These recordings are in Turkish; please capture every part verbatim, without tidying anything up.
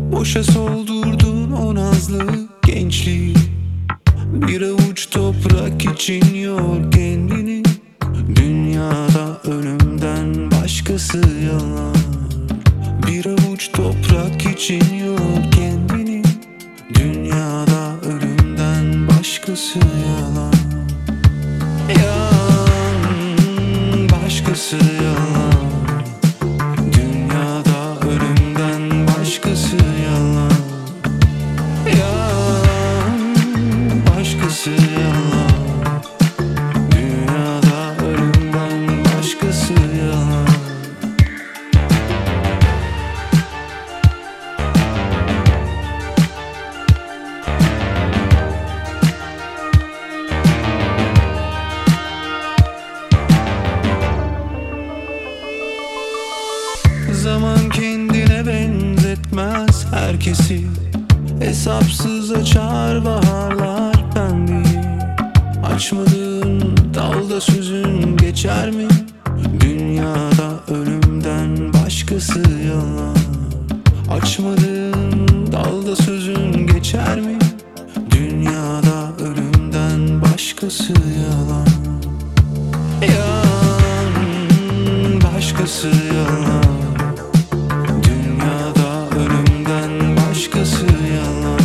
Boşa soldurdun o nazlı gençliği. Bir avuç toprak için yor kendini. Dünyada ölümden başkası yalan. Bir avuç toprak için yor kendini. Dünyada ölümden başkası yalan. Yalan, başkası yalan. Dünyada ölümden başkası yalan. Yalan, başkası yalan. Dünyada ölümden başkası yalan. Zaman kendine benzetmez herkesi. Hesapsız açar baharlar pembeyi. Açmadığın dalda sözün geçer mi? Dünyada ölümden başkası yalan. Açmadığın dalda sözün geçer mi? Dünyada ölümden başkası yalan. Yalan, başkası yalan. Dünyada ölümden başkası yalan.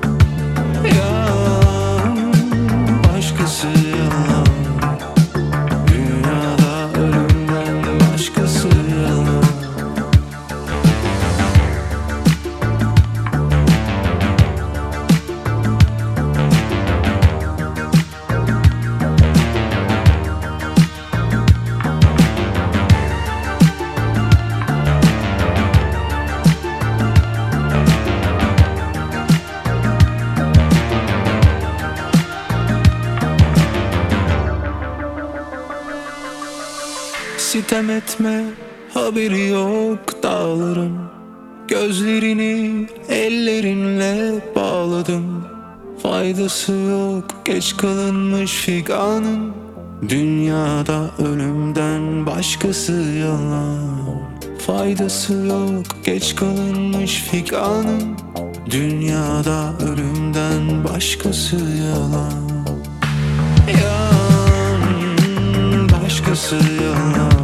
Yalan, başkası yalan. Dünyada ölümden başkası yalan. Sitem etme, haberi yok dağların. Gözlerini ellerinle bağladım. Faydası yok geç kalınmış figanın. Dünyada ölümden başkası yalan. Faydası yok geç kalınmış figanın. Dünyada ölümden başkası yalan. Yalan, başkası yalan.